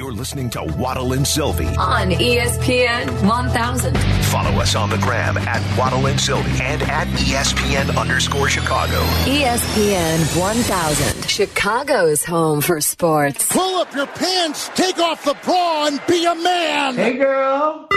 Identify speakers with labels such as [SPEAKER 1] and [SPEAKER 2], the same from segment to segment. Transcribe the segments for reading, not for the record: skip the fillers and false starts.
[SPEAKER 1] You're listening to Waddle and Sylvie
[SPEAKER 2] on ESPN 1000.
[SPEAKER 1] Follow us on the gram at Waddle and Sylvie and at ESPN_Chicago.
[SPEAKER 2] ESPN 1000, Chicago's home for sports.
[SPEAKER 3] Pull up your pants, take off the bra, and be a man.
[SPEAKER 4] Hey, girl.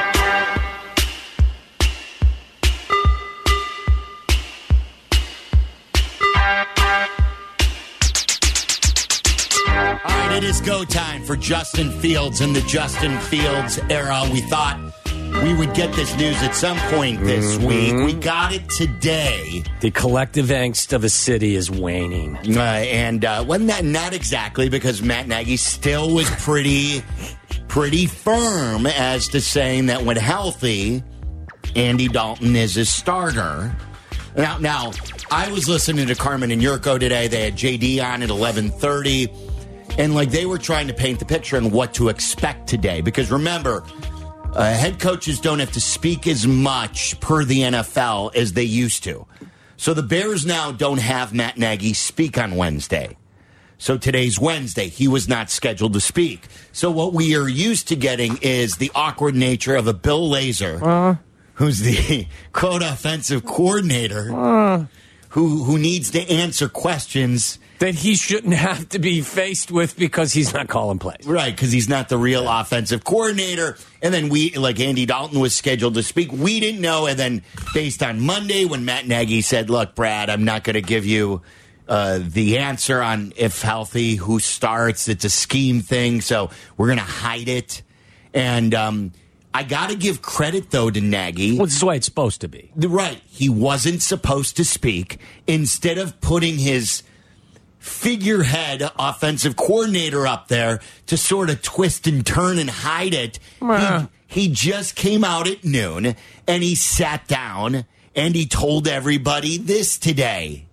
[SPEAKER 5] All right, it is go time for Justin Fields in the Justin Fields era. We thought we would get this news at some point this week. We got it today.
[SPEAKER 6] The collective angst of a city is waning.
[SPEAKER 5] And wasn't that not exactly, because Matt Nagy still was pretty firm as to saying that when healthy, Andy Dalton is his starter. Now, I was listening to Carmen and Yurko today. They had JD on at 11:30. And they were trying to paint the picture on what to expect today. Because remember, head coaches don't have to speak as much per the NFL as they used to. So the Bears now don't have Matt Nagy speak on Wednesday. So today's Wednesday. He was not scheduled to speak. So what we are used to getting is the awkward nature of a Bill Lazor, who's the, quote, offensive coordinator, who needs to answer questions
[SPEAKER 6] that he shouldn't have to be faced with because he's not calling plays.
[SPEAKER 5] Right, because he's not the real offensive coordinator. And then Andy Dalton was scheduled to speak. We didn't know. And then based on Monday, when Matt Nagy said, look, Brad, I'm not going to give you the answer on if healthy, who starts. It's a scheme thing, so we're going to hide it. And I got to give credit, though, to Nagy.
[SPEAKER 6] Well, this is the way it's supposed to be.
[SPEAKER 5] Right. He wasn't supposed to speak. Instead of putting his figurehead offensive coordinator up there to sort of twist and turn and hide it, he just came out at noon and he sat down and he told everybody this today.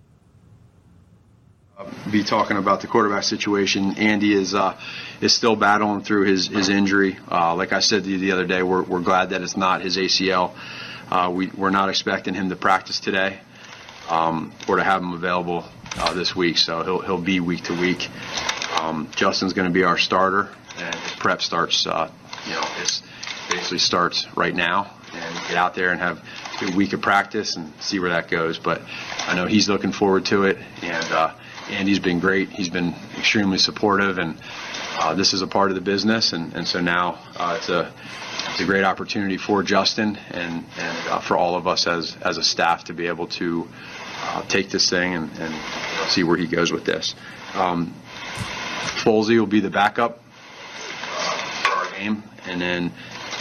[SPEAKER 7] Be talking about the quarterback situation. Andy is still battling through his injury. Like I said to you the other day, we're glad that it's not his ACL. We're not expecting him to practice today or to have him available this week, so he'll be week to week. Justin's going to be our starter, and his prep starts. It basically starts right now, and get out there and have a good week of practice and see where that goes. But I know he's looking forward to it, and Andy's been great. He's been extremely supportive, and this is a part of the business, and so now it's a great opportunity for Justin and for all of us as a staff to be able to take this thing and see where he goes with this. Folsey will be the backup for our game, and then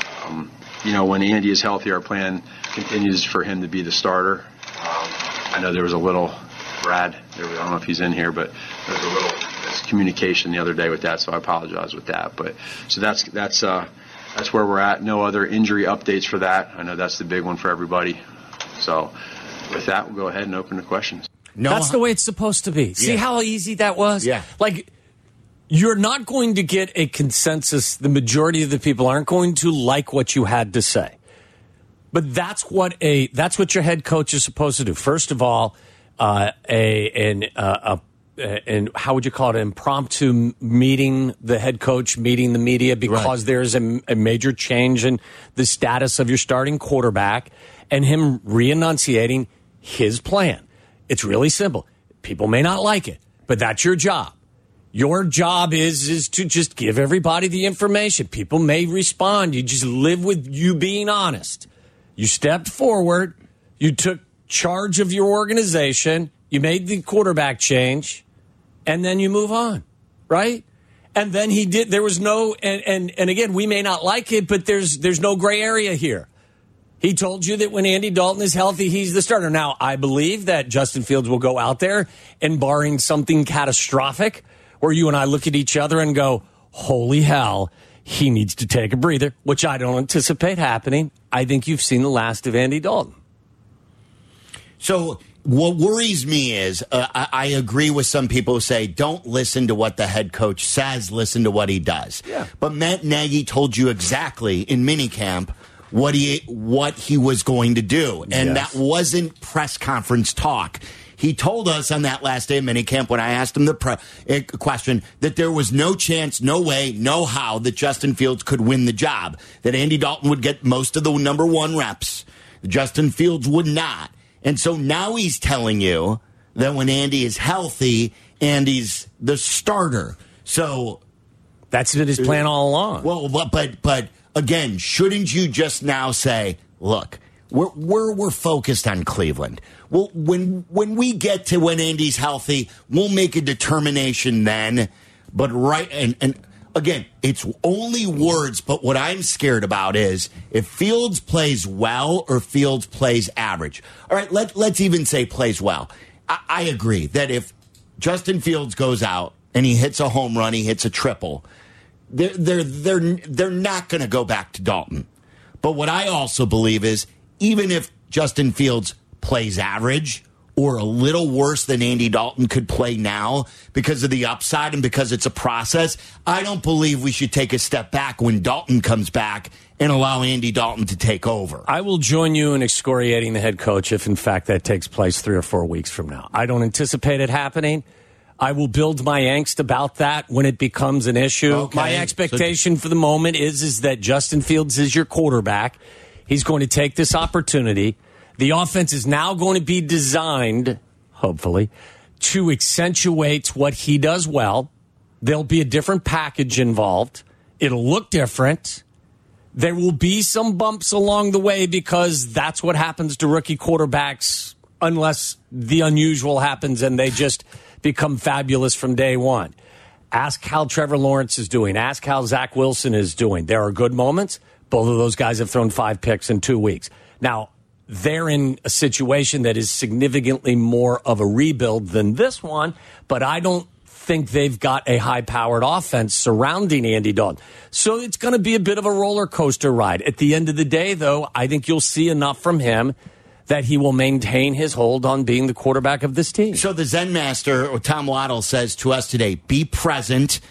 [SPEAKER 7] when Andy is healthy, our plan continues for him to be the starter. I know there was a little Brad. I don't know if he's in here, but there was a little miscommunication the other day with that, so I apologize with that. But so that's where we're at. No other injury updates for that. I know that's the big one for everybody. So with that, we'll go ahead and open the questions.
[SPEAKER 6] No, that's the way it's supposed to be. See how easy that was?
[SPEAKER 5] Yeah.
[SPEAKER 6] You're not going to get a consensus. The majority of the people aren't going to like what you had to say. But that's what your head coach is supposed to do. First of all, and how would you call it? An impromptu meeting, the head coach meeting the media because there's a major change in the status of your starting quarterback, and him re-enunciating his plan. It's really simple. People may not like it, but that's your job. Your job is to just give everybody the information. People may respond. You just live with you being honest. You stepped forward. You took charge of your organization. You made the quarterback change, and then you move on, right? And then he did. There was no, and again, we may not like it, but there's no gray area here. He told you that when Andy Dalton is healthy, he's the starter. Now, I believe that Justin Fields will go out there and, barring something catastrophic, where you and I look at each other and go, holy hell, he needs to take a breather, which I don't anticipate happening. I think you've seen the last of Andy Dalton.
[SPEAKER 5] So what worries me is I agree with some people who say don't listen to what the head coach says, listen to what he does.
[SPEAKER 6] Yeah.
[SPEAKER 5] But Matt Nagy told you exactly in minicamp what he was going to do. And that wasn't press conference talk. He told us on that last day of minicamp when I asked him the question that there was no chance, no way, no how that Justin Fields could win the job, that Andy Dalton would get most of the number one reps. Justin Fields would not. And so now he's telling you that when Andy is healthy, Andy's the starter. So
[SPEAKER 6] that's been his plan all along.
[SPEAKER 5] Well, but again, shouldn't you just now say, look, we're focused on Cleveland. Well, when we get to when Andy's healthy, we'll make a determination then. But and again, it's only words, but what I'm scared about is if Fields plays well or Fields plays average. All right, let's even say plays well. I agree that if Justin Fields goes out and he hits a home run, he hits a triple, they're not going to go back to Dalton. But what I also believe is even if Justin Fields plays average or a little worse than Andy Dalton could play now because of the upside and because it's a process, I don't believe we should take a step back when Dalton comes back and allow Andy Dalton to take over.
[SPEAKER 6] I will join you in excoriating the head coach if, in fact, that takes place 3 or 4 weeks from now. I don't anticipate it happening. I will build my angst about that when it becomes an issue. Okay. My expectation for the moment is that Justin Fields is your quarterback. He's going to take this opportunity. The offense is now going to be designed, hopefully, to accentuate what he does well. There'll be a different package involved. It'll look different. There will be some bumps along the way because that's what happens to rookie quarterbacks unless the unusual happens and they just become fabulous from day one. Ask how Trevor Lawrence is doing. Ask how Zach Wilson is doing. There are good moments. Both of those guys have thrown 5 picks in 2 weeks. Now, they're in a situation that is significantly more of a rebuild than this one, but I don't think they've got a high-powered offense surrounding Andy Dalton. So it's going to be a bit of a roller coaster ride. At the end of the day, though, I think you'll see enough from him that he will maintain his hold on being the quarterback of this team.
[SPEAKER 5] So the Zen Master, or Tom Waddle, says to us today, be present.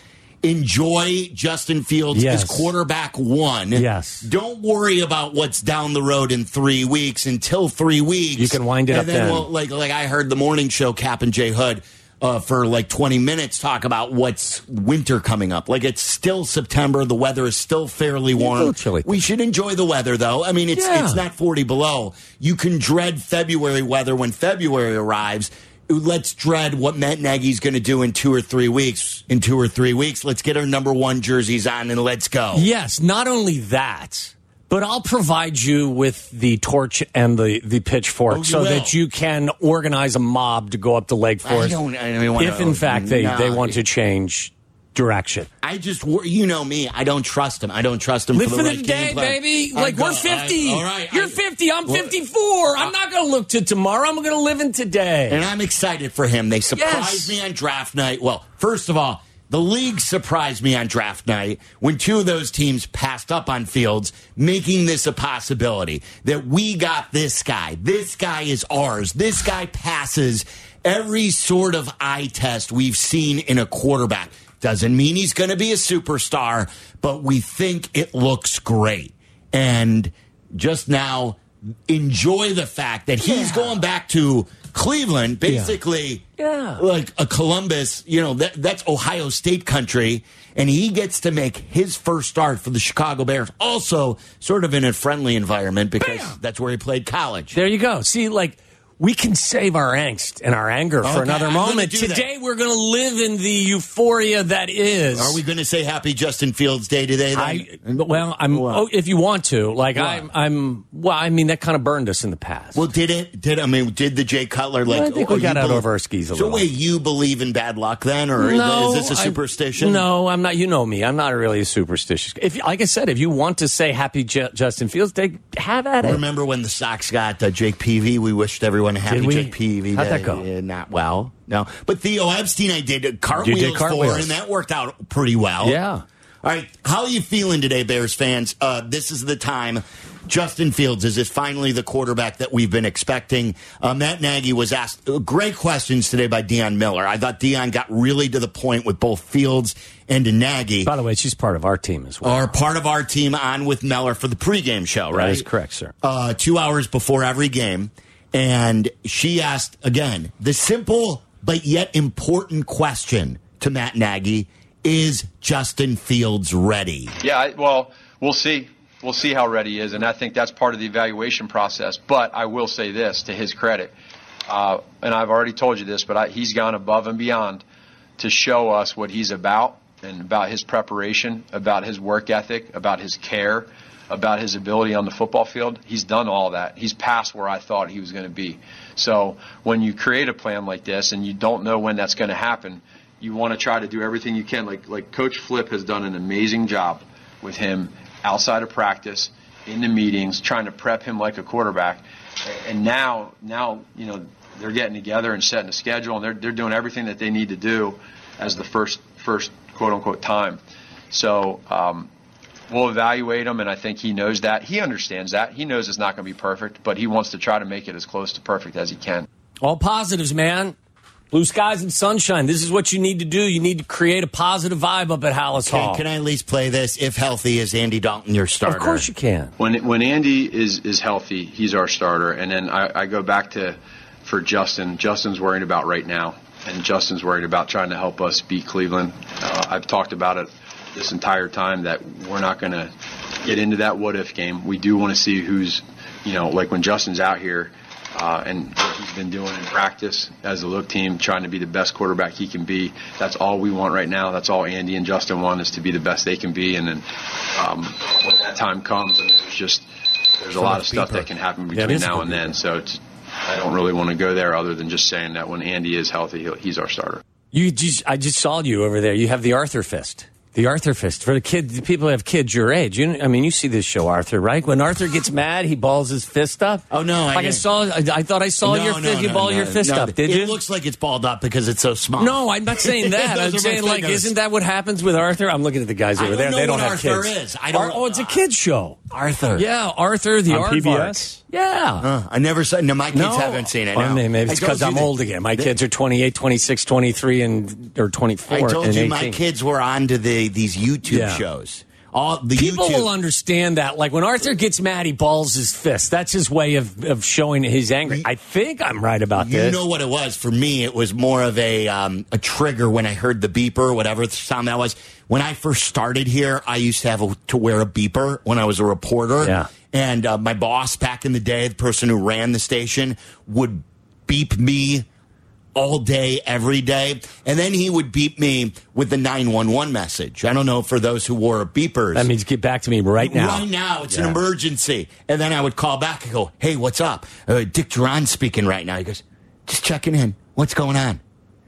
[SPEAKER 5] Enjoy Justin Fields as quarterback one.
[SPEAKER 6] Yes.
[SPEAKER 5] Don't worry about what's down the road in 3 weeks. Until 3 weeks,
[SPEAKER 6] you can wind it up then.
[SPEAKER 5] We'll, like I heard the morning show, Cap and Jay Hood, for like 20 minutes talk about what's winter coming up. Like it's still September. The weather is still fairly warm.
[SPEAKER 6] A little chilly.
[SPEAKER 5] We should enjoy the weather, though. I mean, it's not 40 below. You can dread February weather when February arrives. Let's dread what Matt Nagy's going to do in 2 or 3 weeks. In 2 or 3 weeks, let's get our number one jerseys on and let's go.
[SPEAKER 6] Yes, not only that, but I'll provide you with the torch and the pitchfork so that you can organize a mob to go up to Lake Forest if, in fact, they want to change direction.
[SPEAKER 5] I just, you know me, I don't trust him. I don't trust him
[SPEAKER 6] Live
[SPEAKER 5] for the
[SPEAKER 6] for
[SPEAKER 5] right
[SPEAKER 6] the day, baby. Like, we're 50.
[SPEAKER 5] All right.
[SPEAKER 6] You're 50. I'm 54. I'm not going to look to tomorrow. I'm going to live in today.
[SPEAKER 5] And I'm excited for him. They surprised me on draft night. Well, first of all, the league surprised me on draft night when 2 of those teams passed up on Fields, making this a possibility that we got this guy. This guy is ours. This guy passes every sort of eye test we've seen in a quarterback. Doesn't mean he's going to be a superstar, but we think it looks great. And just now, enjoy the fact that he's going back to Cleveland, basically like a Columbus, that's Ohio State country, and he gets to make his first start for the Chicago Bears. Also, sort of in a friendly environment because that's where he played college.
[SPEAKER 6] There you go. See, we can save our angst and our anger for another moment. Today, we're going to live in the euphoria that is.
[SPEAKER 5] Are we going to say Happy Justin Fields Day today?
[SPEAKER 6] If you want to, that kind of burned us in the past.
[SPEAKER 5] Well, did the Jay Cutler
[SPEAKER 6] I think we got out over our skis a little.
[SPEAKER 5] So wait, you believe in bad luck then, or is this a superstition?
[SPEAKER 6] No, I'm not. You know me. I'm not really a superstitious. Like I said, if you want to say Happy Justin Fields Day, have at it.
[SPEAKER 5] Remember when the Sox got Jake Peavy? We wished everyone a happy Jake Peavy Day.
[SPEAKER 6] How'd that go?
[SPEAKER 5] Not well. No. But Theo Epstein, I did cartwheels for, and that worked out pretty well.
[SPEAKER 6] Yeah.
[SPEAKER 5] All right. How are you feeling today, Bears fans? This is the time. Justin Fields is finally the quarterback that we've been expecting. Matt Nagy was asked great questions today by Deion Miller. I thought Deion got really to the point with both Fields and Nagy.
[SPEAKER 6] By the way, she's part of our team as well.
[SPEAKER 5] Part of our team on with Miller for the pregame show, right?
[SPEAKER 6] That is correct, sir.
[SPEAKER 5] 2 hours before every game. And she asked, again, the simple but yet important question to Matt Nagy, is Justin Fields ready?
[SPEAKER 7] Yeah, well, we'll see. We'll see how ready he is, and I think that's part of the evaluation process. But I will say this, to his credit, and I've already told you this, but he's gone above and beyond to show us what he's about and about his preparation, about his work ethic, about his care, about his ability on the football field. He's done all that. He's past where I thought he was going to be. So when you create a plan like this and you don't know when that's going to happen, you want to try to do everything you can. Like Coach Flip has done an amazing job with him outside of practice, in the meetings, trying to prep him like a quarterback. And now you know, they're getting together and setting a schedule, and they're doing everything that they need to do as the first quote unquote time. So we'll evaluate him, and I think he knows that. He understands that. He knows it's not going to be perfect, but he wants to try to make it as close to perfect as he can.
[SPEAKER 6] All positives, man. Blue skies and sunshine. This is what you need to do. You need to create a positive vibe up at Hallis Hall.
[SPEAKER 5] Can I at least play this? If healthy, is Andy Dalton your starter?
[SPEAKER 6] Of course you can.
[SPEAKER 7] When Andy is healthy, he's our starter. And then I go back to, for Justin. Justin's worried about right now, and Justin's worried about trying to help us beat Cleveland. I've talked about it this entire time that we're not going to get into that what-if game. We do want to see who's, you know, like when Justin's out here, and what he's been doing in practice as a look team, trying to be the best quarterback he can be. That's all we want right now. That's all Andy and Justin want, is to be the best they can be. And then when that time comes, I mean, there's a lot of stuff that can happen between now and then. So I don't really want to go there other than just saying that when Andy is healthy, he's our starter.
[SPEAKER 6] I just saw you over there. You have the Arthur fist. The Arthur fist. For the people who have kids your age. You see this show, Arthur, right? When Arthur gets mad, he balls his fist up.
[SPEAKER 5] Oh, no.
[SPEAKER 6] I thought I saw your fist. You ball your fist up, did you?
[SPEAKER 5] It looks like it's balled up because it's so small.
[SPEAKER 6] No, I'm not saying that. I'm saying, like, isn't that what happens with Arthur? I'm looking at the guys over there. They don't have
[SPEAKER 5] Arthur
[SPEAKER 6] kids.
[SPEAKER 5] Is.
[SPEAKER 6] It's a kid's show.
[SPEAKER 5] Arthur.
[SPEAKER 6] Yeah, Arthur, the
[SPEAKER 4] on PBS?
[SPEAKER 6] Yeah.
[SPEAKER 5] I never saw. No, my kids haven't seen it. No.
[SPEAKER 6] Maybe it's because I'm old again. My kids are 28, 26, 23, or 24.
[SPEAKER 5] I told you
[SPEAKER 6] 18.
[SPEAKER 5] my kids were onto these YouTube shows.
[SPEAKER 6] People will understand that. Like when Arthur gets mad, he balls his fist. That's his way of showing his anger. I think I'm right about this.
[SPEAKER 5] You know what it was? For me, it was more of a trigger when I heard the beeper, whatever sound that was. When I first started here, I used to have to wear a beeper when I was a reporter.
[SPEAKER 6] Yeah.
[SPEAKER 5] And my boss back in the day, the person who ran the station, would beep me all day, every day. And then he would beep me with the 911 message. I don't know, for those who wore beepers.
[SPEAKER 6] That means get back to me right now.
[SPEAKER 5] Right now. It's an emergency. And then I would call back and go, hey, what's up? Dick Duran's speaking right now. He goes, just checking in. What's going on?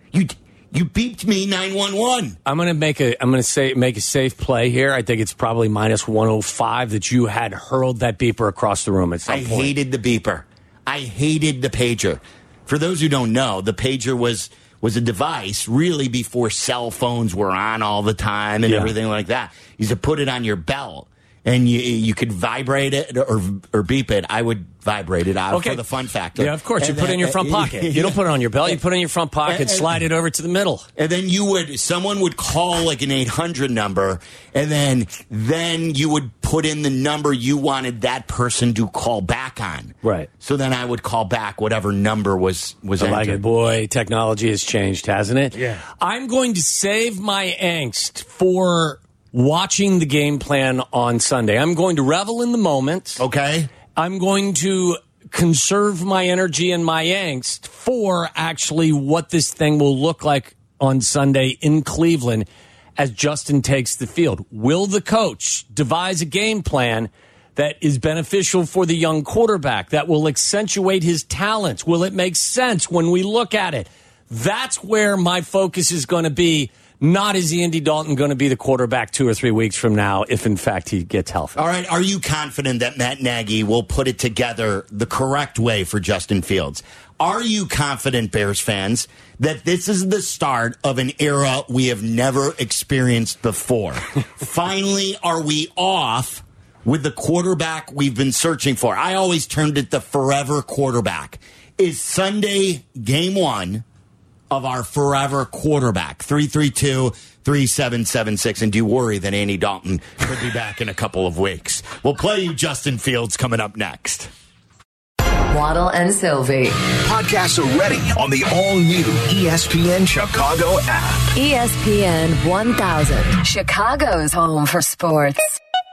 [SPEAKER 5] You beeped me 911.
[SPEAKER 6] I'm going to make a safe play here. I think it's probably minus 105 that you had hurled that beeper across the room at some point.
[SPEAKER 5] I hated the beeper. I hated the pager. For those who don't know, the pager was a device really before cell phones were on all the time and everything like that. You used to put it on your belt, and you could vibrate it or beep it. I would vibrate it out for the fun factor.
[SPEAKER 6] Yeah, of course. You put it in your front pocket. You don't put it on your belt. You put it in your front pocket, slide it over to the middle.
[SPEAKER 5] And then someone would call like an 800 number, and then you would put in the number you wanted that person to call back on.
[SPEAKER 6] Right.
[SPEAKER 5] So then I would call back whatever number was entered.
[SPEAKER 6] Like it, boy, technology has changed, hasn't it?
[SPEAKER 5] Yeah.
[SPEAKER 6] I'm going to save my angst for watching the game plan on Sunday. I'm going to revel in the moment.
[SPEAKER 5] Okay.
[SPEAKER 6] I'm going to conserve my energy and my angst for actually what this thing will look like on Sunday in Cleveland as Justin takes the field. Will the coach devise a game plan that is beneficial for the young quarterback, that will accentuate his talents? Will it make sense when we look at it? That's where my focus is going to be. Not is Andy Dalton going to be the quarterback 2 or 3 weeks from now if, in fact, he gets healthy.
[SPEAKER 5] All right. Are you confident that Matt Nagy will put it together the correct way for Justin Fields? Are you confident, Bears fans, that this is the start of an era we have never experienced before? Finally, are we off with the quarterback we've been searching for? I always termed it the forever quarterback. Is Sunday game one of our forever quarterback? 332-3776. And do you worry that Andy Dalton could be back in a couple of weeks? We'll play you Justin Fields coming up next.
[SPEAKER 2] Waddle and Sylvie.
[SPEAKER 1] Podcasts are ready on the all-new ESPN Chicago app.
[SPEAKER 2] ESPN 1000, Chicago's home for sports.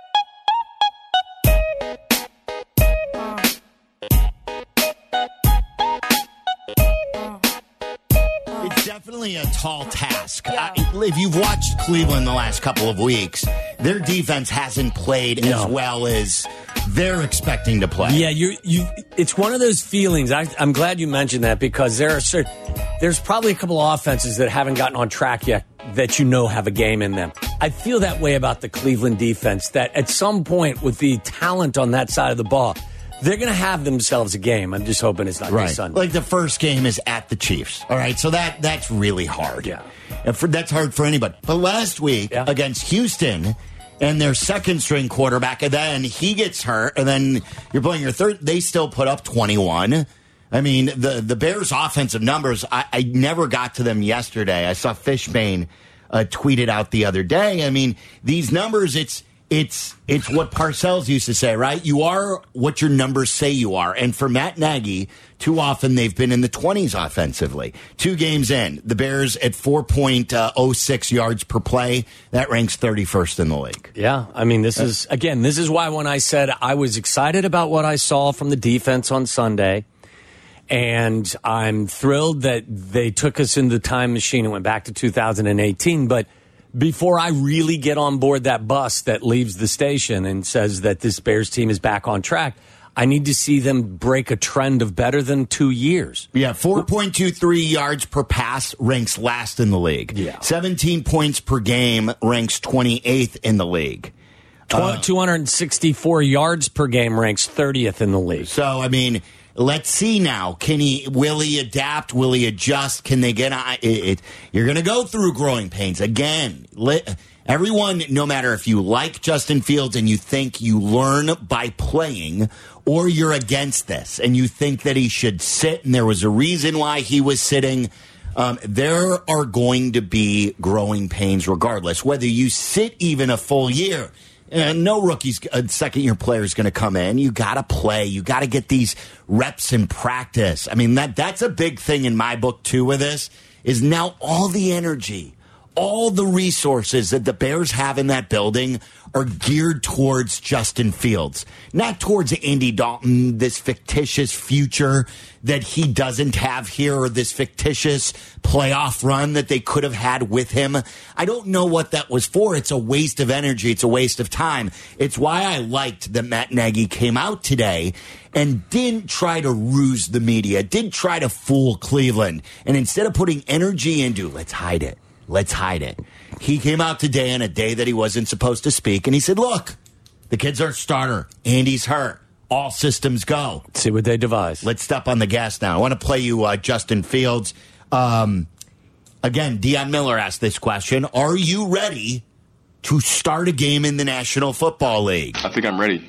[SPEAKER 5] It's definitely a tall task. If you've watched Cleveland the last couple of weeks, their defense hasn't played as well as they're expecting to play.
[SPEAKER 6] Yeah, it's one of those feelings. I'm glad you mentioned that because there's probably a couple of offenses that haven't gotten on track yet that have a game in them. I feel that way about the Cleveland defense, that at some point with the talent on that side of the ball, they're going to have themselves a game. I'm just hoping it's not this Sunday.
[SPEAKER 5] Like the first game is at the Chiefs. All right, so that's really hard.
[SPEAKER 6] Yeah.
[SPEAKER 5] And that's hard for anybody. But last week against Houston and their second-string quarterback, and then he gets hurt, and then you're playing your third, they still put up 21. I mean, the Bears' offensive numbers, I never got to them yesterday. I saw Fishbane tweet it out the other day. I mean, these numbers, it's what Parcells used to say, right? You are what your numbers say you are. And for Matt Nagy, too often they've been in the 20s offensively. 2 games in, the Bears at 4.06 yards per play. That ranks 31st in the league.
[SPEAKER 6] Yeah, I mean, this is why when I said I was excited about what I saw from the defense on Sunday, and I'm thrilled that they took us in the time machine and went back to 2018, but before I really get on board that bus that leaves the station and says that this Bears team is back on track, I need to see them break a trend of better than 2 years.
[SPEAKER 5] Yeah, 4.23 yards per pass ranks last in the league.
[SPEAKER 6] Yeah.
[SPEAKER 5] 17 points per game ranks 28th in the league.
[SPEAKER 6] 264 yards per game ranks 30th in the league.
[SPEAKER 5] So, I mean, let's see now. Will he adapt? Will he adjust? Can they get it? You're going to go through growing pains again. Everyone, no matter if you like Justin Fields and you think you learn by playing, or you're against this and you think that he should sit and there was a reason why he was sitting, there are going to be growing pains regardless. Whether you sit even a full year, no rookie's second-year player is going to come in. You got to play. You got to get these reps in practice. I mean, that's a big thing in my book, too, with this, is now all the energy, all the resources that the Bears have in that building are geared towards Justin Fields, not towards Andy Dalton, this fictitious future that he doesn't have here, or this fictitious playoff run that they could have had with him. I don't know what that was for. It's a waste of energy. It's a waste of time. It's why I liked that Matt Nagy came out today and didn't try to ruse the media, didn't try to fool Cleveland. And instead of putting energy into, let's hide it, he came out today on a day that he wasn't supposed to speak, and he said, look, the kid's our starter. Andy's hurt. All systems go.
[SPEAKER 6] Let's see what they devise.
[SPEAKER 5] Let's step on the gas now. I want to play you Justin Fields. Again, Deion Miller asked this question. Are you ready to start a game in the National Football League?
[SPEAKER 4] I think I'm ready.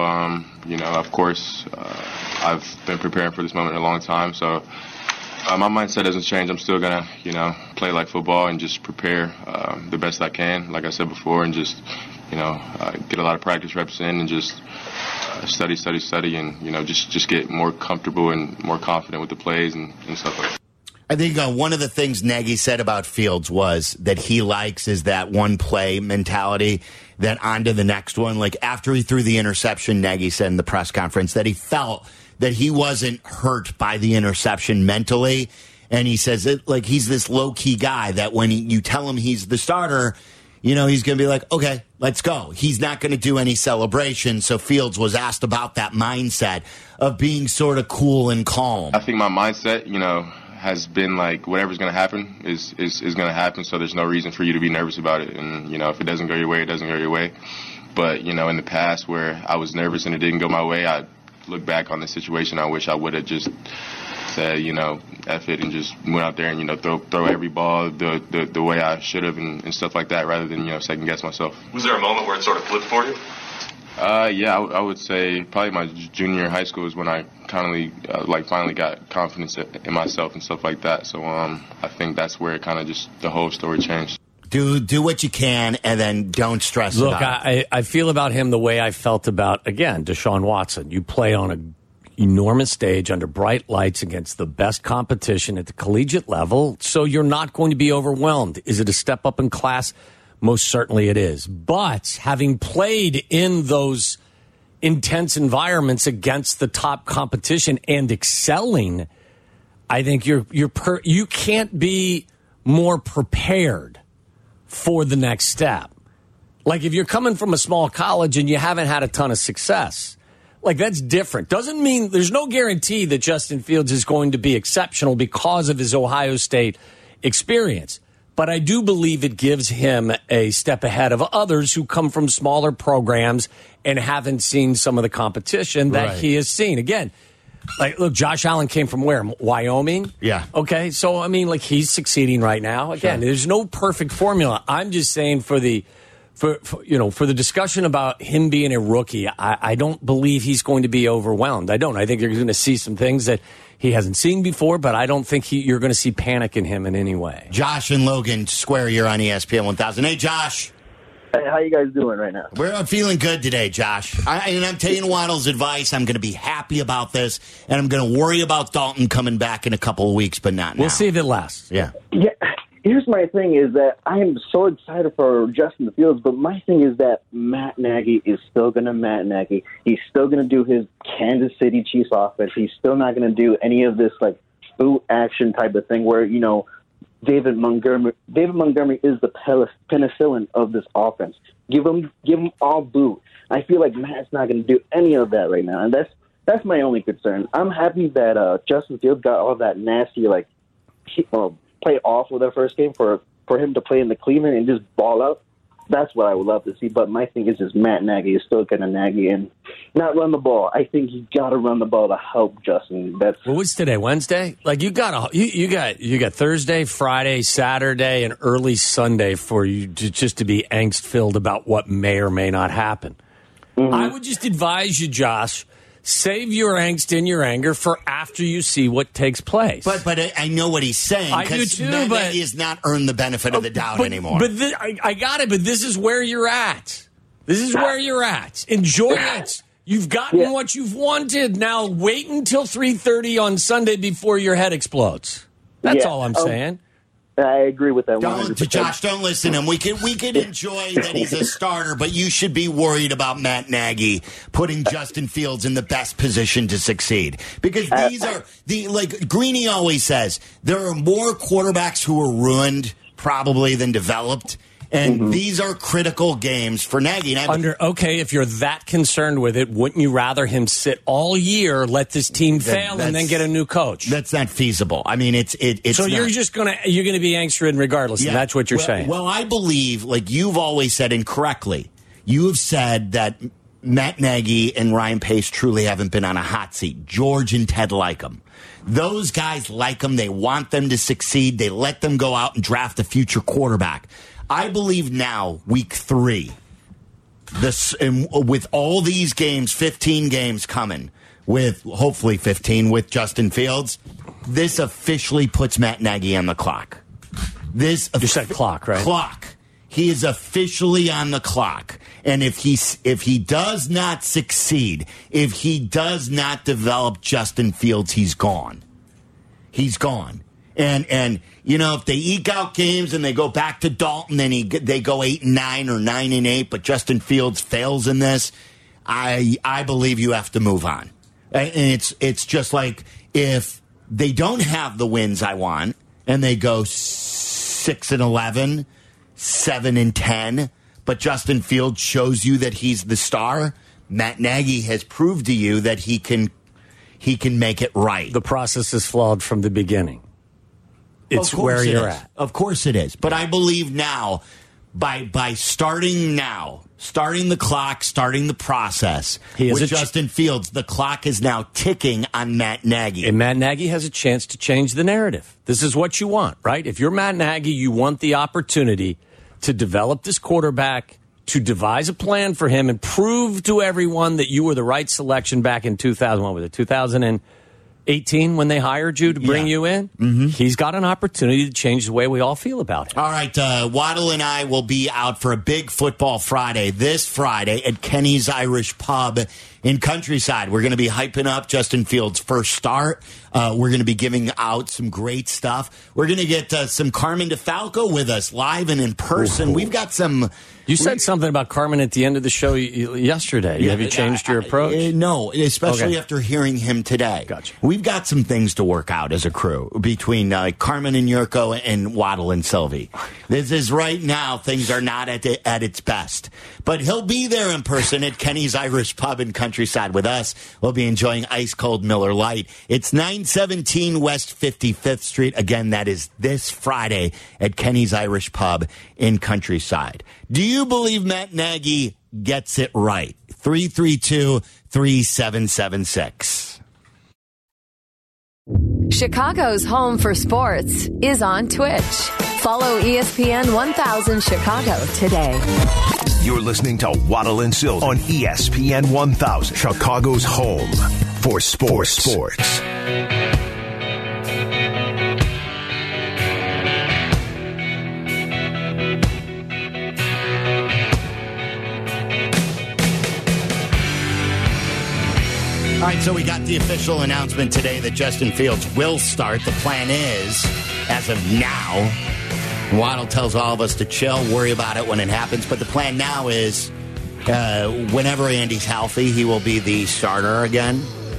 [SPEAKER 4] Of course, I've been preparing for this moment a long time, so my mindset doesn't change. I'm still going to, play like football and just prepare the best I can, like I said before, and just, get a lot of practice reps in and just study, and, just get more comfortable and more confident with the plays and stuff like that.
[SPEAKER 5] I think one of the things Nagy said about Fields was that he likes is that one play mentality, that on to the next one. Like after he threw the interception, Nagy said in the press conference that he felt that he wasn't hurt by the interception mentally. And he says it like he's this low-key guy that when you tell him he's the starter, he's going to be like, okay, let's go. He's not going to do any celebration. So Fields was asked about that mindset of being sort of cool and calm.
[SPEAKER 4] I think my mindset, has been like whatever's going to happen is going to happen. So there's no reason for you to be nervous about it. And, if it doesn't go your way, it doesn't go your way. But, in the past where I was nervous and it didn't go my way, I look back on the situation. I wish I would have just said, F it, and just went out there and, throw every ball the way I should have and stuff like that, rather than, second guess myself.
[SPEAKER 8] Was there a moment where it sort of flipped for you?
[SPEAKER 4] Yeah, I would say probably my junior year in high school is when I finally got confidence in myself and stuff like that. So I think that's where it kind of just the whole story changed.
[SPEAKER 5] Do what you can, and then don't stress
[SPEAKER 6] about it.
[SPEAKER 5] Look,
[SPEAKER 6] I feel about him the way I felt about, again, Deshaun Watson. You play on enormous stage under bright lights against the best competition at the collegiate level, so you're not going to be overwhelmed. Is it a step up in class? Most certainly it is. But having played in those intense environments against the top competition and excelling, I think you can't be more prepared for the next step. Like if you're coming from a small college and you haven't had a ton of success, like that's different. Doesn't mean there's no guarantee that Justin Fields is going to be exceptional because of his Ohio State experience. But I do believe it gives him a step ahead of others who come from smaller programs and haven't seen some of the competition that he has seen. Again, like, look, Josh Allen came from where? Wyoming?
[SPEAKER 5] Yeah.
[SPEAKER 6] Okay, so, I mean, like, he's succeeding right now. Again, there's no perfect formula. I'm just saying for the discussion about him being a rookie, I don't believe he's going to be overwhelmed. I don't. I think you're going to see some things that he hasn't seen before, but I don't think you're going to see panic in him in any way.
[SPEAKER 5] Josh and Logan Square, you're on ESPN 1000. Hey, Josh.
[SPEAKER 9] Hey, how you guys doing right now?
[SPEAKER 5] We're feeling good today, Josh. And I'm taking Waddle's advice. I'm going to be happy about this, and I'm going to worry about Dalton coming back in a couple of weeks, but not now.
[SPEAKER 6] We'll see if it lasts.
[SPEAKER 5] Yeah.
[SPEAKER 9] Here's my thing is that I am so excited for Justin Fields, but my thing is that Matt Nagy is still going to Matt Nagy. He's still going to do his Kansas City Chiefs offense. He's still not going to do any of this, like, boot action type of thing where, David Montgomery is the penicillin of this offense. Give him all boot. I feel like Matt's not going to do any of that right now, and that's my only concern. I'm happy that Justin Fields got all that nasty play off with their first game for him to play in the Cleveland and just ball out. That's what I would love to see. But my thing is just Matt Nagy is still going to Nagy and not run the ball. I think you got to run the ball to help Justin.
[SPEAKER 6] What's today? Wednesday? Like you got Thursday, Friday, Saturday, and early Sunday for you to be angst filled about what may or may not happen. Mm-hmm. I would just advise you, Josh. Save your angst and your anger for after you see what takes place.
[SPEAKER 5] But I know what he's saying.
[SPEAKER 6] I do too,
[SPEAKER 5] Matt
[SPEAKER 6] but
[SPEAKER 5] Nagy has not earned the benefit of the doubt anymore.
[SPEAKER 6] But I got it. But this is where you're at. This is where you're at. Enjoy it. You've gotten what you've wanted. Now wait until 3:30 on Sunday before your head explodes. That's all I'm saying.
[SPEAKER 9] I agree with that. 100%.
[SPEAKER 5] Josh, don't listen to him. We can enjoy that he's a starter, but you should be worried about Matt Nagy putting Justin Fields in the best position to succeed. Because these are like Greeny always says, there are more quarterbacks who are ruined probably than developed. And these are critical games for Nagy.
[SPEAKER 6] If you're that concerned with it, wouldn't you rather him sit all year, let this team fail, and then get a new coach?
[SPEAKER 5] That's not feasible. I mean, it's
[SPEAKER 6] so you're gonna be angst-ridden regardless. And that's what you're saying.
[SPEAKER 5] Well, I believe, like you've always said incorrectly, you have said that Matt Nagy and Ryan Pace truly haven't been on a hot seat. George and Ted like him. Those guys like him. They want them to succeed. They let them go out and draft a future quarterback. I believe now, week 3, with all these games, 15 games coming, with hopefully 15 with Justin Fields, this officially puts Matt Nagy on the clock.
[SPEAKER 6] You said clock, right?
[SPEAKER 5] Clock. He is officially on the clock. And if he does not succeed, if he does not develop Justin Fields, he's gone. He's gone. And if they eke out games and they go back to Dalton and they go 8-9 or 9-8, but Justin Fields fails in this, I believe you have to move on. And it's just like if they don't have the wins I want and they go 6-11, 7-10, but Justin Fields shows you that he's the star, Matt Nagy has proved to you that he can make it right.
[SPEAKER 6] The process is flawed from the beginning. It's where you're at.
[SPEAKER 5] Of course it is. But I believe now, by starting the clock, starting the process with Justin Fields, the clock is now ticking on Matt Nagy.
[SPEAKER 6] And Matt Nagy has a chance to change the narrative. This is what you want, right? If you're Matt Nagy, you want the opportunity to develop this quarterback, to devise a plan for him, and prove to everyone that you were the right selection back in 2001. Was it 2000 and 18 when they hired you to bring you in.
[SPEAKER 5] Mm-hmm.
[SPEAKER 6] He's got an opportunity to change the way we all feel about him.
[SPEAKER 5] All right, Waddle and I will be out for a big football Friday this Friday at Kenny's Irish Pub in Countryside. We're going to be hyping up Justin Fields' first start. We're going to be giving out some great stuff. We're going to get some Carmen DeFalco with us live and in person.
[SPEAKER 6] Ooh.
[SPEAKER 5] We've got some...
[SPEAKER 6] You said something about Carmen at the end of the show yesterday. Have you changed your approach?
[SPEAKER 5] No, especially after hearing him today.
[SPEAKER 6] Gotcha.
[SPEAKER 5] We've got some things to work out as a crew between Carmen and Yurko and Waddle and Sylvie. This is right now, things are not at its best. But he'll be there in person at Kenny's Irish Pub in Countryside with us. We'll be enjoying ice cold Miller Lite. It's 917 West 55th Street. Again, that is this Friday at Kenny's Irish Pub in Countryside. Do you believe Matt Nagy gets it right? 332-3776.
[SPEAKER 2] Chicago's home for sports is on Twitch. Follow ESPN 1000 Chicago today.
[SPEAKER 1] You're listening to Waddle and Silver on ESPN 1000, Chicago's home for sports.
[SPEAKER 5] All right, so we got the official announcement today that Justin Fields will start. The plan is, as of now, Waddle tells all of us to chill, worry about it when it happens. But the plan now is whenever Andy's healthy, he will be the starter again.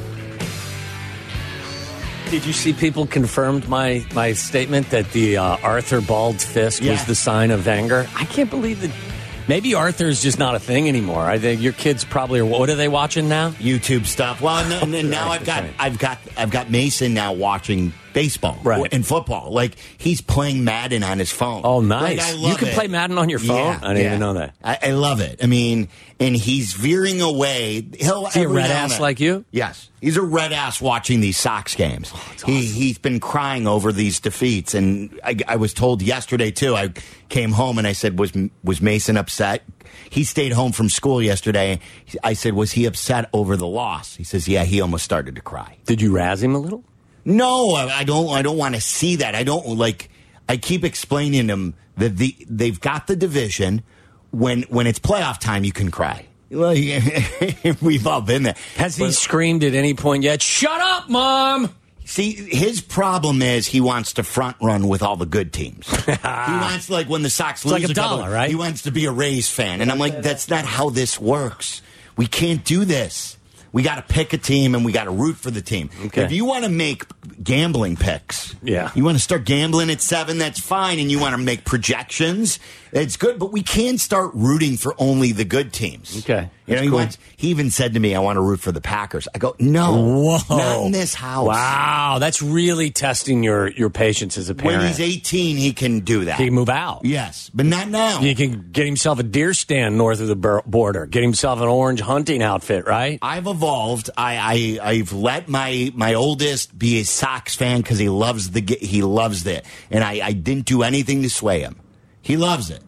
[SPEAKER 6] Did you see people confirmed my statement that the Arthur bald fist was the sign of anger? I can't believe that. Maybe Arthur's just not a thing anymore. I think your kids probably are. What are they watching now?
[SPEAKER 5] YouTube stuff. Well, and now I've got Mason now watching baseball and football. Like he's playing Madden on his phone.
[SPEAKER 6] Oh, nice!
[SPEAKER 5] Like, I love
[SPEAKER 6] you can play Madden on your phone.
[SPEAKER 5] Yeah,
[SPEAKER 6] I didn't even know that.
[SPEAKER 5] I love it. I mean, and he's veering away.
[SPEAKER 6] Is he a red ass like you?
[SPEAKER 5] Yes, he's a red ass watching these Sox games. Oh, awesome. He's been crying over these defeats, and I was told yesterday too. I came home and I said, "Was Mason upset?" He stayed home from school yesterday. I said, "Was he upset over the loss?" He says, "Yeah." He almost started to cry.
[SPEAKER 6] Did you razz him a little?
[SPEAKER 5] No, I don't want to see that. I don't like. I keep explaining to him that they've got the division. When it's playoff time, you can cry. Well, we've all been there.
[SPEAKER 6] Has he screamed at any point yet? Shut up, Mom!
[SPEAKER 5] See, his problem is he wants to front run with all the good teams. He wants, like, when the Sox lose
[SPEAKER 6] like a dollar, right?
[SPEAKER 5] He wants to be a Rays fan. And I'm like, that's not how this works. We can't do this. We got to pick a team and we got to root for the team.
[SPEAKER 6] Okay.
[SPEAKER 5] If you want to make gambling picks,
[SPEAKER 6] you
[SPEAKER 5] want to start gambling at 7, that's fine. And you want to make projections, it's good. But we can start rooting for only the good teams.
[SPEAKER 6] Okay.
[SPEAKER 5] You know, he even said to me, "I want to root for the Packers." I go, "No, not in this house."
[SPEAKER 6] Wow, that's really testing your patience as a parent.
[SPEAKER 5] When he's 18, he can do that.
[SPEAKER 6] He can move out.
[SPEAKER 5] Yes, but not now.
[SPEAKER 6] He can get himself a deer stand north of the border. Get himself an orange hunting outfit, right?
[SPEAKER 5] I've evolved. I've let my oldest be a Sox fan because he loves it, and I didn't do anything to sway him. He loves it.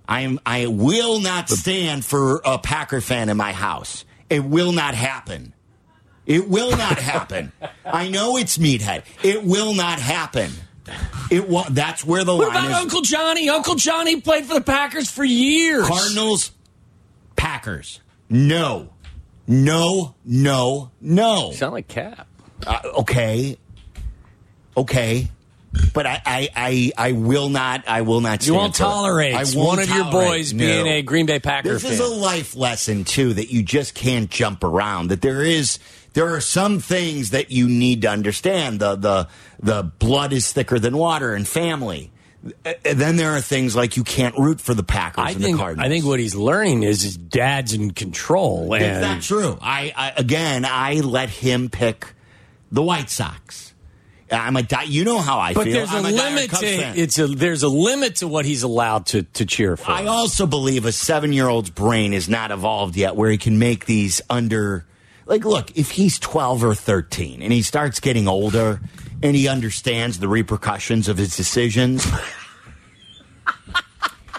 [SPEAKER 5] I will not stand for a Packer fan in my house. It will not happen. It will not happen. I know it's meathead. It will not happen. That's where the line is.
[SPEAKER 6] What about Uncle Johnny? Uncle Johnny played for the Packers for years.
[SPEAKER 5] Cardinals, Packers. No. No.
[SPEAKER 6] You sound like Cap.
[SPEAKER 5] Okay. But I will not stand.
[SPEAKER 6] You won't tolerate one of your boys being a Green Bay Packer fan.
[SPEAKER 5] This is a life lesson too, that you just can't jump around. That there are some things that you need to understand. The blood is thicker than water and family. And then there are things like you can't root for the Packers and the Cardinals. I
[SPEAKER 6] think what he's learning is his dad's in control.
[SPEAKER 5] That's not true. I let him pick the White Sox. You know how I feel.
[SPEAKER 6] But there's a limit there's a limit to what he's allowed to cheer for.
[SPEAKER 5] I also believe a 7-year-old's brain is not evolved yet where he can make these look, if he's 12 or 13 and he starts getting older and he understands the repercussions of his decisions,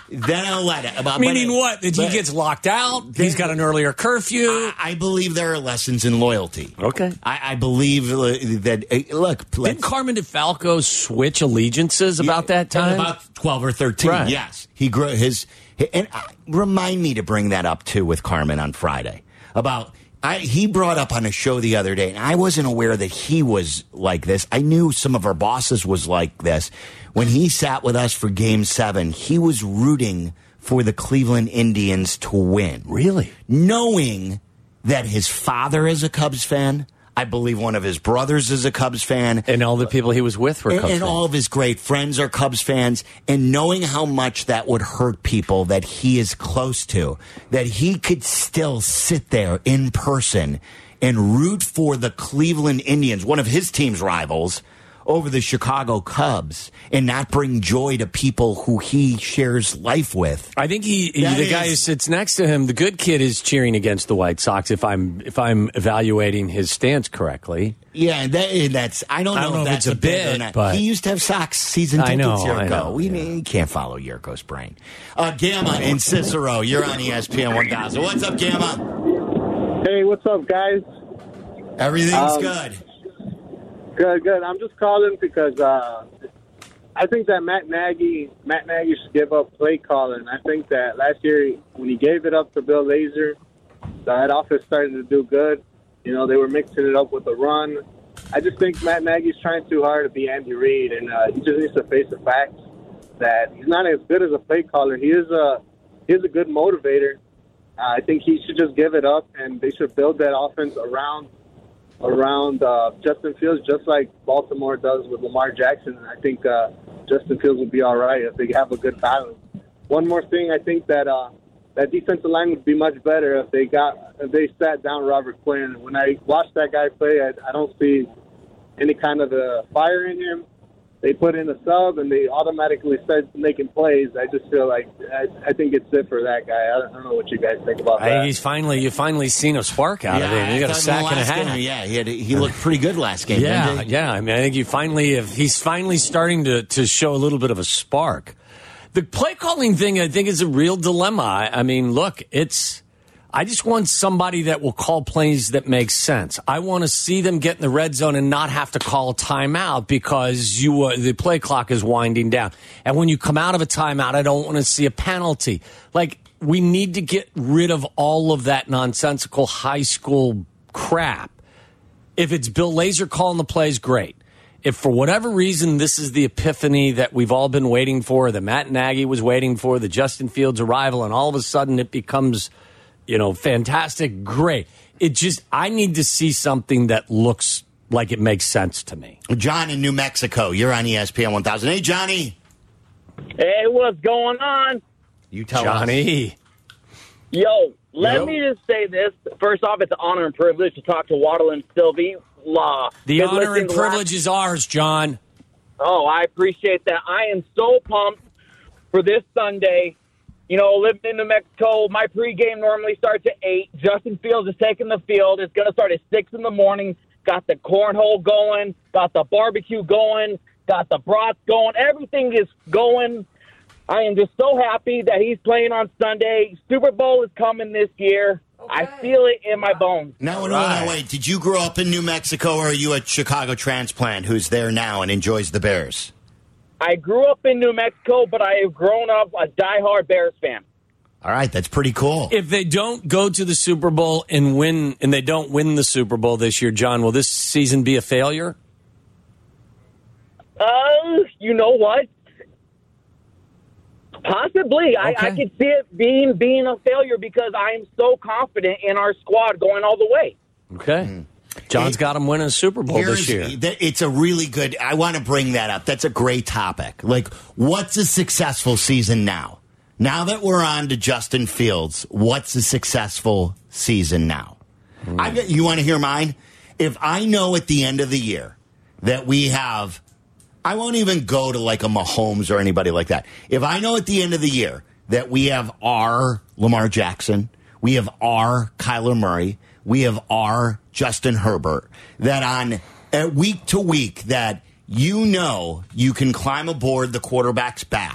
[SPEAKER 5] then I'll let it.
[SPEAKER 6] Meaning what? That he gets locked out? He's got an earlier curfew?
[SPEAKER 5] I believe there are lessons in loyalty.
[SPEAKER 6] Okay.
[SPEAKER 5] I believe that, look.
[SPEAKER 6] Didn't Carmen DeFalco switch allegiances about that time?
[SPEAKER 5] About 12 or 13,
[SPEAKER 6] right.
[SPEAKER 5] Yes. He grew and remind me to bring that up, too, with Carmen on Friday. He brought up on a show the other day, and I wasn't aware that he was like this. I knew some of our bosses was like this. When he sat with us for Game 7, he was rooting for the Cleveland Indians to win.
[SPEAKER 6] Really?
[SPEAKER 5] Knowing that his father is a Cubs fan. I believe one of his brothers is a Cubs fan.
[SPEAKER 6] And all the people he was with were Cubs fans.
[SPEAKER 5] And all of his great friends are Cubs fans. And knowing how much that would hurt people that he is close to, that he could still sit there in person and root for the Cleveland Indians, one of his team's rivals, over the Chicago Cubs, and not bring joy to people who he shares life with.
[SPEAKER 6] I think the guy who sits next to him, the good kid, is cheering against the White Sox. If I'm evaluating his stance correctly,
[SPEAKER 5] yeah, that's. I don't know if that's
[SPEAKER 6] it's a bit
[SPEAKER 5] or not.
[SPEAKER 6] But
[SPEAKER 5] he used to have Sox season tickets.
[SPEAKER 6] I know.
[SPEAKER 5] We can't follow Yurko's brain. Gamma in Cicero, you're on ESPN 1000. What's up, Gamma?
[SPEAKER 10] Hey, what's up, guys?
[SPEAKER 5] Everything's good.
[SPEAKER 10] Good. I'm just calling because I think that Matt Nagy should give up play calling. I think that last year when he gave it up to Bill Lazor, that offense started to do good. You know, they were mixing it up with the run. I just think Matt Nagy's trying too hard to be Andy Reid, and he just needs to face the facts that he's not as good as a play caller. He is a good motivator. I think he should just give it up, and they should build that offense around Justin Fields, just like Baltimore does with Lamar Jackson. I think Justin Fields would be all right if they have a good balance. One more thing, I think that that defensive line would be much better if they sat down Robert Quinn. When I watch that guy play, I don't see any kind of fire in him. They put in a sub and they automatically start making plays. I just feel like I think it's it for that guy. I don't know what you guys think about that.
[SPEAKER 6] You've finally seen a spark out of him. You got a sack and a half.
[SPEAKER 5] Yeah, he looked pretty good last game.
[SPEAKER 6] Yeah. I mean, I think he's finally starting to show a little bit of a spark. The play calling thing, I think, is a real dilemma. I mean, look, I just want somebody that will call plays that make sense. I want to see them get in the red zone and not have to call a timeout because the play clock is winding down. And when you come out of a timeout, I don't want to see a penalty. Like, we need to get rid of all of that nonsensical high school crap. If it's Bill Lazor calling the plays, great. If for whatever reason this is the epiphany that we've all been waiting for, that Matt Nagy was waiting for, the Justin Fields arrival, and all of a sudden it becomes, fantastic, great. I need to see something that looks like it makes sense to me.
[SPEAKER 5] John in New Mexico, you're on ESPN 1000. Hey, Johnny.
[SPEAKER 11] Hey, what's going on?
[SPEAKER 5] You tell
[SPEAKER 6] Johnny.
[SPEAKER 5] us.
[SPEAKER 11] Yo, let me just say this. First off, it's an honor and privilege to talk to Waddle and Sylvie.
[SPEAKER 6] The honor and privilege is ours, John.
[SPEAKER 11] Oh, I appreciate that. I am so pumped for this Sunday. Living in New Mexico, my pregame normally starts at 8. Justin Fields is taking the field. It's going to start at 6 in the morning. Got the cornhole going, got the barbecue going, got the brats going. Everything is going. I am just so happy that he's playing on Sunday. Super Bowl is coming this year. Okay. I feel it in my bones.
[SPEAKER 5] No, wait. Did you grow up in New Mexico, or are you a Chicago transplant who's there now and enjoys the Bears?
[SPEAKER 11] I grew up in New Mexico, but I have grown up a diehard Bears fan.
[SPEAKER 5] All right, that's pretty cool.
[SPEAKER 6] If they don't go to the Super Bowl and they don't win the Super Bowl this year, John, will this season be a failure?
[SPEAKER 11] You know what? Possibly. Okay. I could see it being a failure because I am so confident in our squad going all the way.
[SPEAKER 6] Okay. John's got him winning a Super Bowl this year.
[SPEAKER 5] It's a really good... I want to bring that up. That's a great topic. Like, what's a successful season now? Now that we're on to Justin Fields, what's a successful season now? You want to hear mine? If I know at the end of the year that we have... I won't even go to like a Mahomes or anybody like that. If I know at the end of the year that we have our Lamar Jackson, we have our Kyler Murray, we have our Justin Herbert, that on week to week that you can climb aboard the quarterback's back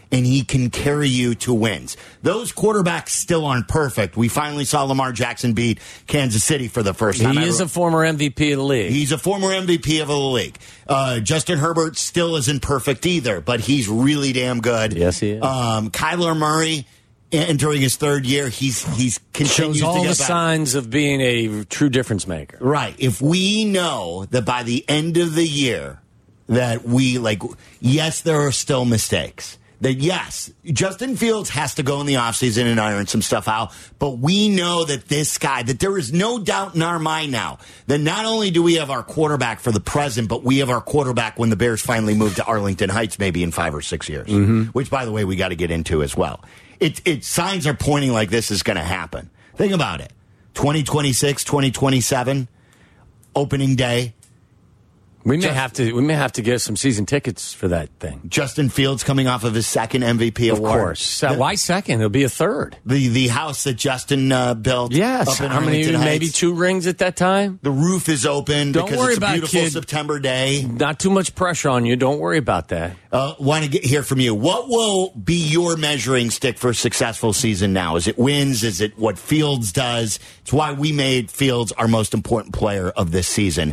[SPEAKER 5] and he can carry you to wins. Those quarterbacks still aren't perfect. We finally saw Lamar Jackson beat Kansas City for the first time.
[SPEAKER 6] He is a former MVP of the league.
[SPEAKER 5] He's a former MVP of the league. Justin Herbert still isn't perfect either, but he's really damn good.
[SPEAKER 6] Yes, he is.
[SPEAKER 5] Kyler Murray, entering his third year, he's continues
[SPEAKER 6] shows all
[SPEAKER 5] to get
[SPEAKER 6] the signs of being a true difference maker.
[SPEAKER 5] Right. If we know that by the end of the year that yes, there are still mistakes. That yes, Justin Fields has to go in the offseason and iron some stuff out, but we know that this guy, that there is no doubt in our mind now that not only do we have our quarterback for the present, but we have our quarterback when the Bears finally move to Arlington Heights, maybe in 5 or 6 years, which, by the way, we got to get into as well. Signs are pointing like this is going to happen. Think about it. 2026, 2027, opening day.
[SPEAKER 6] We may have to get some season tickets for that thing.
[SPEAKER 5] Justin Fields coming off of his second MVP award.
[SPEAKER 6] Of course. Why second? It'll be a third.
[SPEAKER 5] The house that Justin built.
[SPEAKER 6] Yes.
[SPEAKER 5] Up in
[SPEAKER 6] How many?
[SPEAKER 5] Arlington Heights.
[SPEAKER 6] Maybe 2 rings at that time.
[SPEAKER 5] The roof is open.
[SPEAKER 6] Don't
[SPEAKER 5] because
[SPEAKER 6] worry
[SPEAKER 5] it's a
[SPEAKER 6] about
[SPEAKER 5] beautiful
[SPEAKER 6] kid.
[SPEAKER 5] September day.
[SPEAKER 6] Not too much pressure on you. Don't worry about that.
[SPEAKER 5] Want to hear from you. What will be your measuring stick for a successful season now? Is it wins? Is it what Fields does? It's why we made Fields our most important player of this season.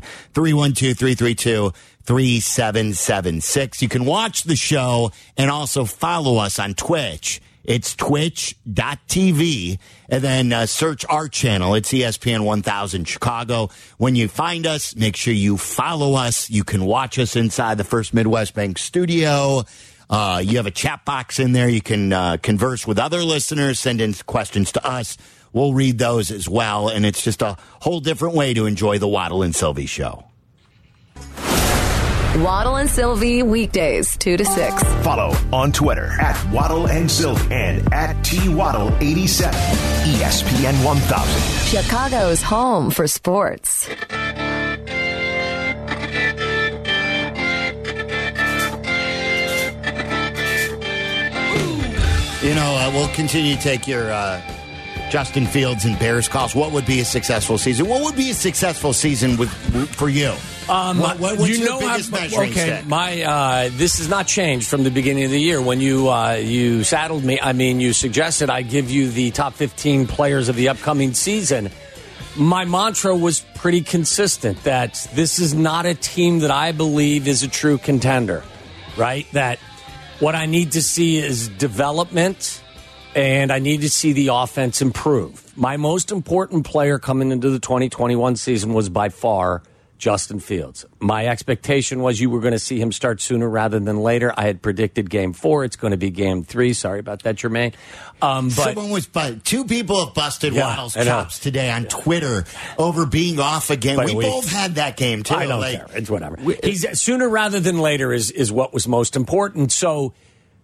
[SPEAKER 5] 312-332-3776. You can watch the show and also follow us on Twitch. It's twitch.tv, and then search our channel. It's ESPN 1000 Chicago. When you find us, make sure you follow us. You can watch us inside the First Midwest Bank studio. You have a chat box in there. You can converse with other listeners, send in questions to us. We'll read those as well, and it's just a whole different way to enjoy the Waddle and Sylvie show.
[SPEAKER 2] Waddle and Sylvie, weekdays, 2 to 6.
[SPEAKER 1] Follow on Twitter at Waddle and Sylvie and at TWaddle87. ESPN 1000.
[SPEAKER 2] Chicago's home for sports.
[SPEAKER 5] We'll continue to take your Justin Fields and Bears calls. What would be a successful season? What would be a successful season for you? What's your biggest measuring stick?
[SPEAKER 6] This has not changed from the beginning of the year. When you saddled me, you suggested I give you the top 15 players of the upcoming season. My mantra was pretty consistent that this is not a team that I believe is a true contender, right? That what I need to see is development, and I need to see the offense improve. My most important player coming into the 2021 season was by far Justin Fields. My expectation was you were going to see him start sooner rather than later. I had predicted Game 4. It's going to be Game 3. Sorry about that, Jermaine.
[SPEAKER 5] Two people have busted Waddle's chops today on Twitter over being off again. We both had that game, too.
[SPEAKER 6] I don't care. It's whatever. He's sooner rather than later is what was most important. So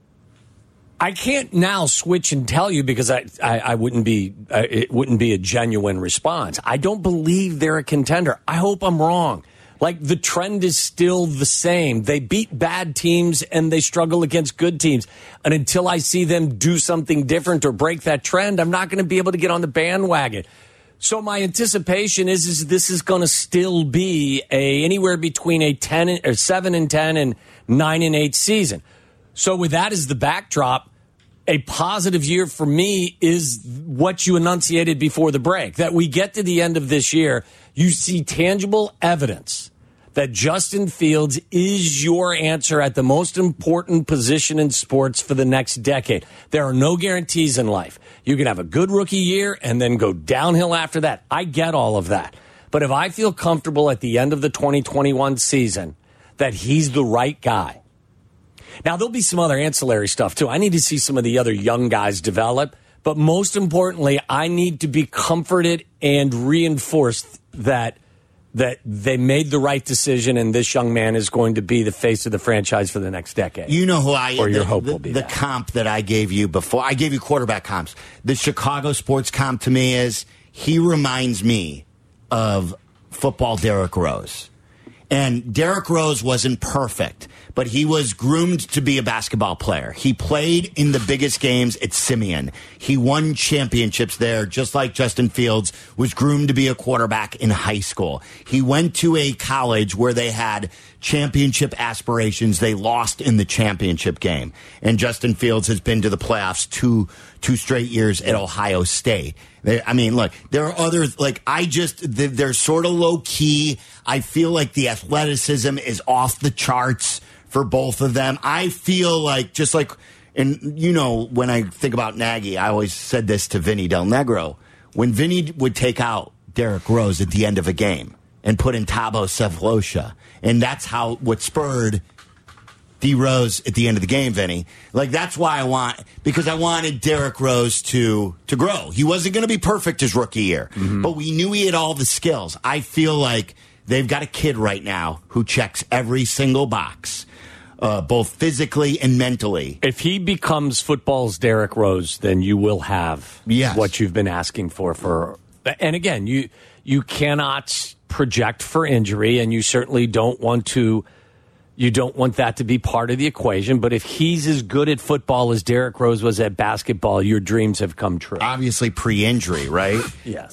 [SPEAKER 6] I can't now switch and tell you because I wouldn't be it wouldn't be a genuine response. I don't believe they're a contender. I hope I'm wrong. Like, the trend is still the same. They beat bad teams and they struggle against good teams. And until I see them do something different or break that trend, I'm not going to be able to get on the bandwagon. So my anticipation is this is going to still be anywhere between a 7-10 and 9-8 season. So with that as the backdrop, a positive year for me is what you enunciated before the break, that we get to the end of this year, you see tangible evidence that Justin Fields is your answer at the most important position in sports for the next decade. There are no guarantees in life. You can have a good rookie year and then go downhill after that. I get all of that. But if I feel comfortable at the end of the 2021 season that he's the right guy. Now, there'll be some other ancillary stuff, too. I need to see some of the other young guys develop. But most importantly, I need to be comforted and reinforced that they made the right decision and this young man is going to be the face of the franchise for the next decade.
[SPEAKER 5] You know who
[SPEAKER 6] your hope will be.
[SPEAKER 5] The comp that I gave you before, I gave you quarterback comps. The Chicago sports comp to me is he reminds me of football Derrick Rose. And Derrick Rose wasn't perfect, but he was groomed to be a basketball player. He played in the biggest games at Simeon. He won championships there, just like Justin Fields was groomed to be a quarterback in high school. He went to a college where they had championship aspirations. They lost in the championship game. And Justin Fields has been to the playoffs two straight years at Ohio State. Look, there are others, they're sort of low key. I feel like the athleticism is off the charts for both of them. I feel like, when I think about Nagy, I always said this to Vinny Del Negro. When Vinny would take out Derrick Rose at the end of a game and put in Thabo Sefolosha, and that's what spurred D Rose at the end of the game, Vinny. That's why because I wanted Derrick Rose to grow. He wasn't going to be perfect his rookie year, but we knew he had all the skills. I feel like they've got a kid right now who checks every single box, both physically and mentally.
[SPEAKER 6] If he becomes football's Derrick Rose, then you will have what you've been asking for. And again, you cannot project for injury, and you certainly don't want to. You don't want that to be part of the equation. But if he's as good at football as Derrick Rose was at basketball, your dreams have come true.
[SPEAKER 5] Obviously pre-injury, right?
[SPEAKER 6] Yes.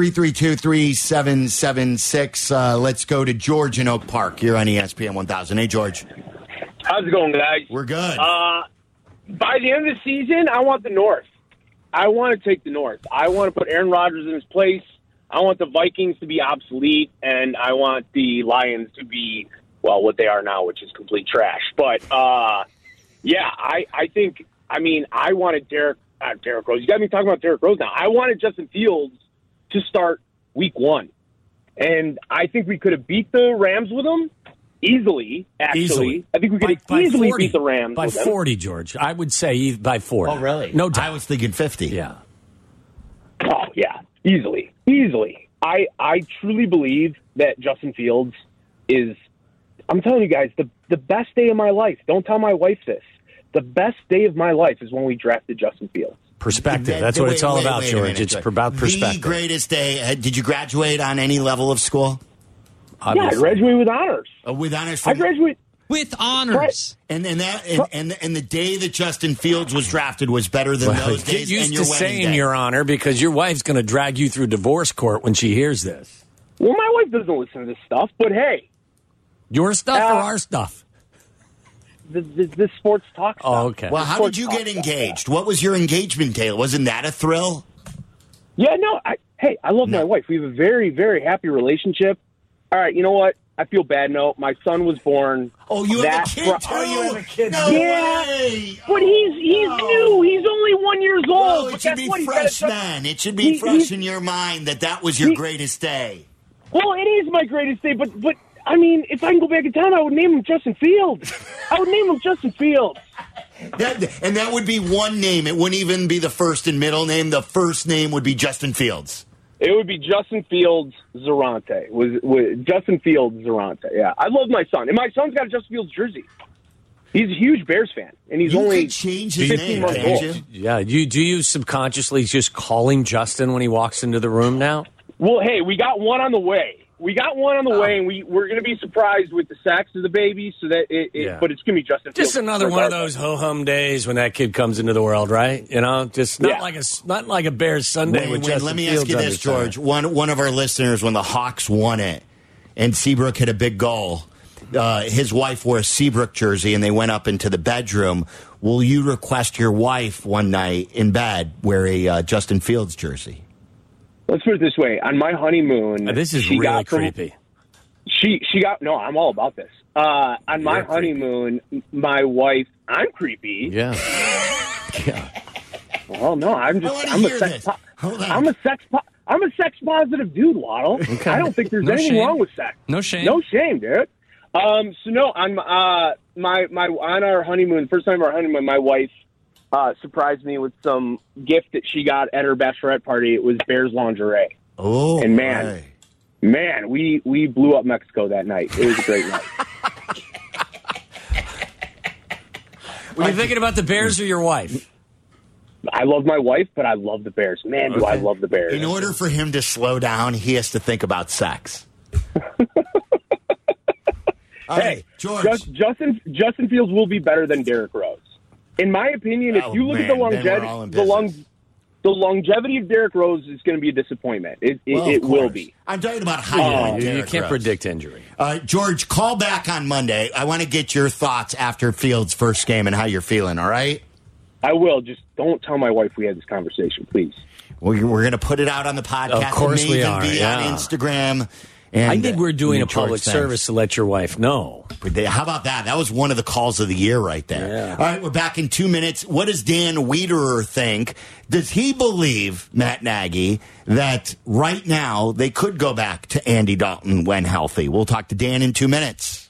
[SPEAKER 5] 332-3776. Let's go to George in Oak Park. You're on ESPN 1000. Hey, George.
[SPEAKER 12] How's it going, guys?
[SPEAKER 5] We're good.
[SPEAKER 12] By the end of the season, I want the North. I want to take the North. I want to put Aaron Rodgers in his place. I want the Vikings to be obsolete, and I want the Lions to be what they are now, which is complete trash. But, I wanted Derrick Rose. You got me talking about Derrick Rose now. I wanted Justin Fields to start week 1. And I think we could have beat the Rams with him easily, actually. Easily. I think we could have easily beat the Rams
[SPEAKER 6] by 40, George. I would say by 40.
[SPEAKER 5] Oh, really?
[SPEAKER 6] No doubt.
[SPEAKER 5] I was thinking 50.
[SPEAKER 6] Yeah.
[SPEAKER 12] Oh, yeah. Easily. I truly believe that Justin Fields is, I'm telling you guys, the best day of my life. Don't tell my wife this. The best day of my life is when we drafted Justin Fields.
[SPEAKER 6] Perspective. That's what it's all about, George. It's about perspective.
[SPEAKER 5] The greatest day. Did you graduate on any level of school?
[SPEAKER 12] Obviously. Yeah, I graduated with honors.
[SPEAKER 5] With honors?
[SPEAKER 12] I graduated
[SPEAKER 13] with honors.
[SPEAKER 12] Right.
[SPEAKER 5] And the day that Justin Fields was drafted was better than those days.
[SPEAKER 6] Get used to saying your honor, because your wife's going to drag you through divorce court when she hears this.
[SPEAKER 12] Well, my wife doesn't listen to this stuff, but hey.
[SPEAKER 6] Your stuff or our stuff?
[SPEAKER 12] The sports talk stuff.
[SPEAKER 6] Oh, okay.
[SPEAKER 5] Well, how did you get engaged? What was your engagement day? Wasn't that a thrill?
[SPEAKER 12] Yeah, no. I love my wife. We have a very, very happy relationship. All right, you know what? I feel bad. No, my son was born.
[SPEAKER 5] Oh, you have a kid too?
[SPEAKER 6] Oh, you have a kid.
[SPEAKER 5] No way.
[SPEAKER 12] But he's new. He's only 1 year old.
[SPEAKER 5] Well, it should be fresh then. It should be fresh in your mind that was your greatest day.
[SPEAKER 12] Well, it is my greatest day, but I mean, if I can go back in time, I would name him Justin Fields. I would name him Justin Fields.
[SPEAKER 5] That would be one name. It wouldn't even be the first and middle name. The first name would be Justin Fields.
[SPEAKER 12] It would be Justin Fields Zarante. Was Justin Fields Zarante? Yeah, I love my son, and my son's got a Justin Fields jersey. He's a huge Bears fan, and he's only
[SPEAKER 5] change his name.
[SPEAKER 6] Yeah, do you subconsciously just call him Justin when he walks into the room now?
[SPEAKER 12] Well, hey, we got one on the way. And we're going to be surprised with the sex of the baby. So that but it's going to be Justin Fields.
[SPEAKER 6] Just another one of those ho-hum days when that kid comes into the world, right? You know, just not like a Bears Sunday with Justin
[SPEAKER 5] Let me
[SPEAKER 6] Fields
[SPEAKER 5] ask you this, George. One of our listeners, when the Hawks won it, and Seabrook hit a big goal, his wife wore a Seabrook jersey, and they went up into the bedroom. Will you request your wife one night in bed wear a Justin Fields jersey?
[SPEAKER 12] Let's put it this way. On my honeymoon...
[SPEAKER 6] This is really creepy.
[SPEAKER 12] She got... No, I'm all about this. On my honeymoon, my wife... I'm creepy.
[SPEAKER 6] Yeah.
[SPEAKER 12] Well, no, I'm a sex positive dude, Waddle.
[SPEAKER 6] Okay.
[SPEAKER 12] I don't think there's anything wrong with sex.
[SPEAKER 13] No shame.
[SPEAKER 12] No shame, dude. So no, on our honeymoon, first time of our honeymoon, my wife surprised me with some gift that she got at her bachelorette party. It was Bears lingerie.
[SPEAKER 5] Oh,
[SPEAKER 12] and man, we blew up Mexico that night. It was a great night.
[SPEAKER 6] Were you thinking about the Bears or your wife?
[SPEAKER 12] I love my wife, but I love the Bears. Man, do I love the Bears.
[SPEAKER 5] In order for him to slow down, he has to think about sex. right, George.
[SPEAKER 12] Justin Fields will be better than Derrick Rose. In my opinion, if you look at the longevity of Derrick Rose is going to be a disappointment. It will be.
[SPEAKER 5] I'm talking about height.
[SPEAKER 6] You can't predict injury.
[SPEAKER 5] George, call back on Monday. I want to get your thoughts after Fields' first game and how you're feeling, all right?
[SPEAKER 12] I will. Just don't tell my wife we had this conversation, please.
[SPEAKER 5] We're going to put it out on the podcast.
[SPEAKER 6] Of course we are.
[SPEAKER 5] On Instagram. And,
[SPEAKER 6] I think we're doing a public service to let your wife know.
[SPEAKER 5] How about that? That was one of the calls of the year right there.
[SPEAKER 6] Yeah.
[SPEAKER 5] All right, we're back in 2 minutes. What does Dan Wiederer think? Does he believe, Matt Nagy, that right now they could go back to Andy Dalton when healthy? We'll talk to Dan in 2 minutes.